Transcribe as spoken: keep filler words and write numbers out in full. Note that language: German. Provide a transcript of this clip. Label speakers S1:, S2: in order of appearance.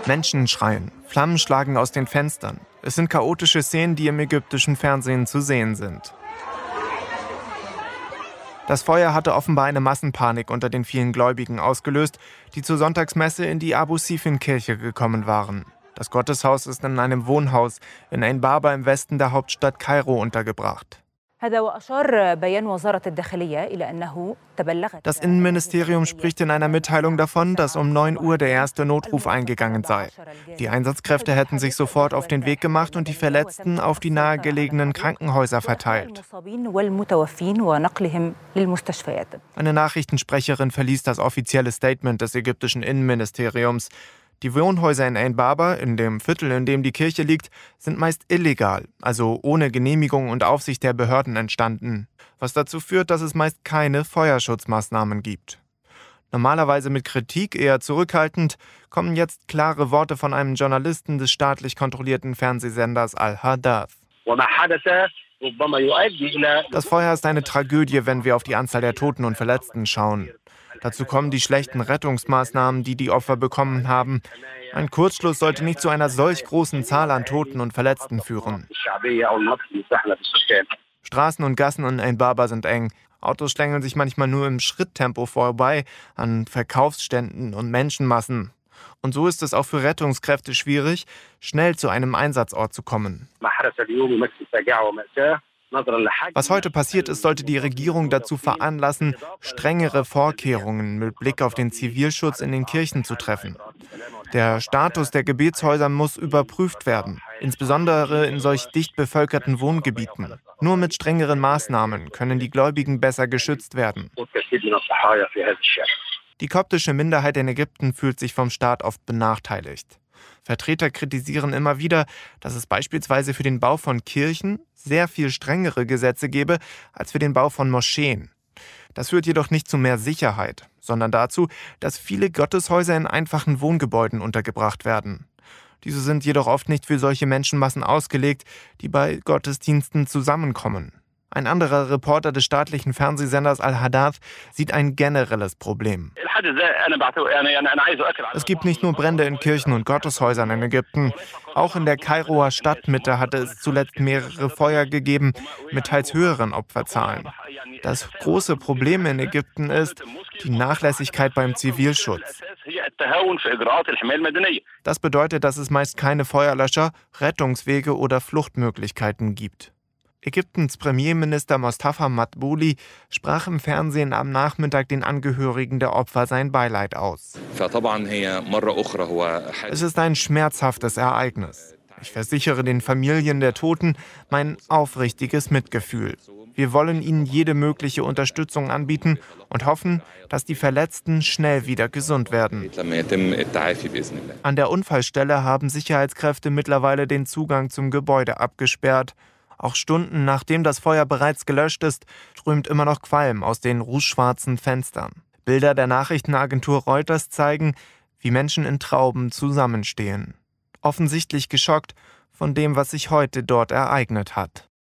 S1: Menschen schreien, Flammen schlagen aus den Fenstern. Es sind chaotische Szenen, die im ägyptischen Fernsehen zu sehen sind. Das Feuer hatte offenbar eine Massenpanik unter den vielen Gläubigen ausgelöst, die zur Sonntagsmesse in die Abu-Sifin-Kirche gekommen waren. Das Gotteshaus ist in einem Wohnhaus in Ain Baba im Westen der Hauptstadt Kairo untergebracht. Das Innenministerium spricht in einer Mitteilung davon, dass um neun Uhr der erste Notruf eingegangen sei. Die Einsatzkräfte hätten sich sofort auf den Weg gemacht und die Verletzten auf die nahegelegenen Krankenhäuser verteilt. Eine Nachrichtensprecherin verließ das offizielle Statement des ägyptischen Innenministeriums. Die Wohnhäuser in Ain Baba, in dem Viertel, in dem die Kirche liegt, sind meist illegal, also ohne Genehmigung und Aufsicht der Behörden entstanden, was dazu führt, dass es meist keine Feuerschutzmaßnahmen gibt. Normalerweise mit Kritik eher zurückhaltend, kommen jetzt klare Worte von einem Journalisten des staatlich kontrollierten Fernsehsenders Al-Hadath. Das Feuer ist eine Tragödie, wenn wir auf die Anzahl der Toten und Verletzten schauen. Dazu kommen die schlechten Rettungsmaßnahmen, die die Opfer bekommen haben. Ein Kurzschluss sollte nicht zu einer solch großen Zahl an Toten und Verletzten führen. Straßen und Gassen in Ain Baba sind eng. Autos schlängeln sich manchmal nur im Schritttempo vorbei an Verkaufsständen und Menschenmassen. Und so ist es auch für Rettungskräfte schwierig, schnell zu einem Einsatzort zu kommen. Was heute passiert ist, sollte die Regierung dazu veranlassen, strengere Vorkehrungen mit Blick auf den Zivilschutz in den Kirchen zu treffen. Der Status der Gebetshäuser muss überprüft werden, insbesondere in solch dicht bevölkerten Wohngebieten. Nur mit strengeren Maßnahmen können die Gläubigen besser geschützt werden. Die koptische Minderheit in Ägypten fühlt sich vom Staat oft benachteiligt. Vertreter kritisieren immer wieder, dass es beispielsweise für den Bau von Kirchen sehr viel strengere Gesetze gebe als für den Bau von Moscheen. Das führt jedoch nicht zu mehr Sicherheit, sondern dazu, dass viele Gotteshäuser in einfachen Wohngebäuden untergebracht werden. Diese sind jedoch oft nicht für solche Menschenmassen ausgelegt, die bei Gottesdiensten zusammenkommen. Ein anderer Reporter des staatlichen Fernsehsenders Al-Hadath sieht ein generelles Problem. Es gibt nicht nur Brände in Kirchen und Gotteshäusern in Ägypten. Auch in der Kairoer Stadtmitte hatte es zuletzt mehrere Feuer gegeben, mit teils höheren Opferzahlen. Das große Problem in Ägypten ist die Nachlässigkeit beim Zivilschutz. Das bedeutet, dass es meist keine Feuerlöscher, Rettungswege oder Fluchtmöglichkeiten gibt. Ägyptens Premierminister Mostafa Madbouli sprach im Fernsehen am Nachmittag den Angehörigen der Opfer sein Beileid aus. Es ist ein schmerzhaftes Ereignis. Ich versichere den Familien der Toten mein aufrichtiges Mitgefühl. Wir wollen ihnen jede mögliche Unterstützung anbieten und hoffen, dass die Verletzten schnell wieder gesund werden. An der Unfallstelle haben Sicherheitskräfte mittlerweile den Zugang zum Gebäude abgesperrt. Auch Stunden nachdem das Feuer bereits gelöscht ist, strömt immer noch Qualm aus den rußschwarzen Fenstern. Bilder der Nachrichtenagentur Reuters zeigen, wie Menschen in Trauben zusammenstehen. Offensichtlich geschockt von dem, was sich heute dort ereignet hat.